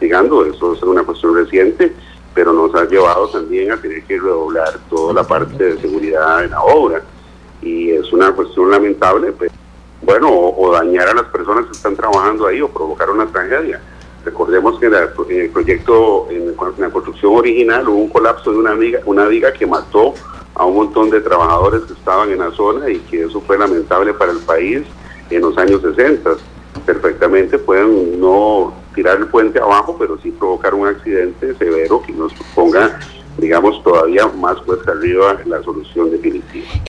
investigando. Eso es una cuestión reciente, pero nos ha llevado también a tener que redoblar toda la parte de seguridad en la obra, y es una cuestión lamentable, pero bueno, o dañar a las personas que están trabajando ahí o provocar una tragedia. Recordemos que en el proyecto, en la construcción original, hubo un colapso de una viga que mató a un montón de trabajadores que estaban en la zona, y que eso fue lamentable para el país en los años 60. Perfectamente pueden no tirar el puente abajo, pero sí provocar un accidente severo que nos ponga, digamos, todavía más cuesta arriba la solución definitiva.